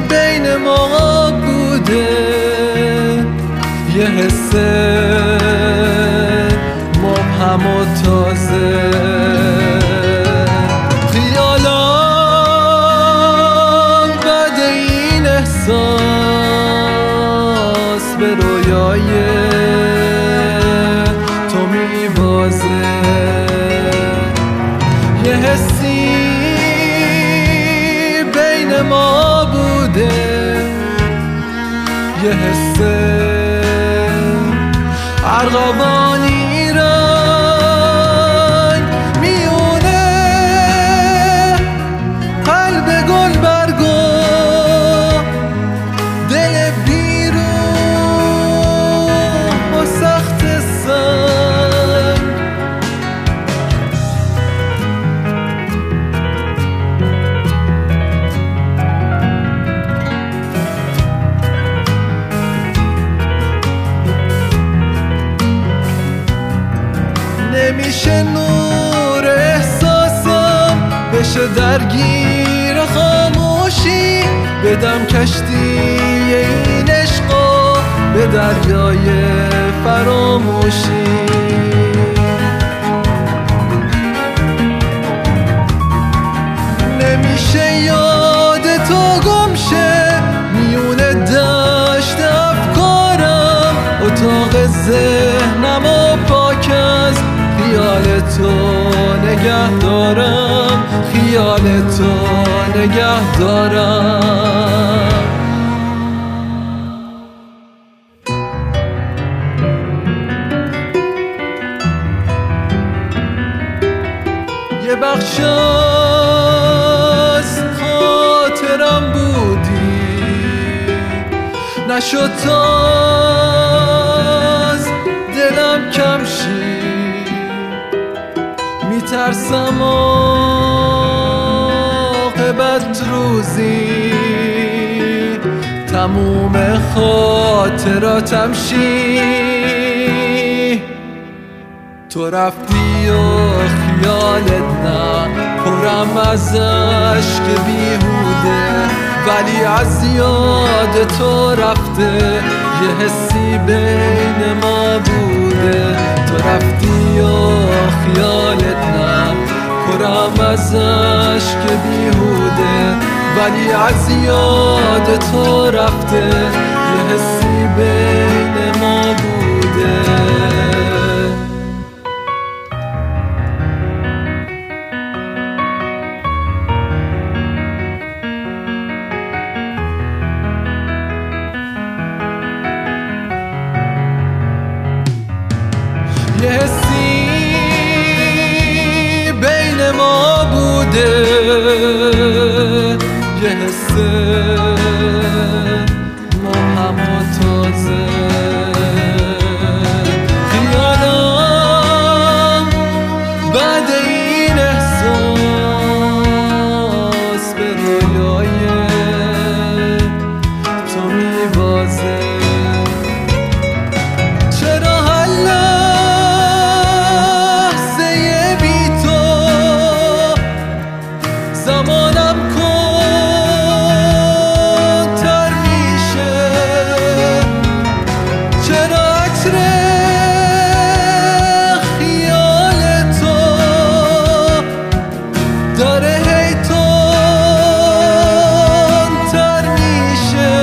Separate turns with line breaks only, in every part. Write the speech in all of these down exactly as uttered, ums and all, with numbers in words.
بین ما بوده، یه حس مبهم و تازه. خیالم بعد این احساس به رویای تو میوازه، یه حسی بین ما بوده، یه حس ارغوانی رنگ میونه قلب گل برگو دل بیرون با سخت سنگ. نمیشه نور احساسم بشه درگیر خاموشی، بدم کشتی این عشقو به دریای فراموشی. نمیشه یاد تو گم شه میونه دشت افکارم، اتاق ذهنم و پاک از خیال تو نگه دارم، خیال تو نگه دارم. یه بخش از خاطرم بودی نشد تا از دلم کم شی، میترسم عاقبت روزی تموم خاطراتم شی. تو رفتی و خیالت نه پرم از عشق بیهوده، ولی از یاد تو رفته یه حسی بین ما بوده. تو رفتی و خیالت نه پرم از عشق بیهوده، ولی از یاد تو رفته یه حسی بین ما بوده. یه حسی بین ما بوده، یه حس مبهم و تازه. خیالم بعد این احساس به رویای تو میوازه. چرا زمانم کنتر میشه، چرا عطر خیال تو داره هی تندتر میشه،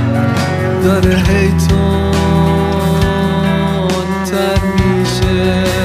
داره هی تندتر میشه.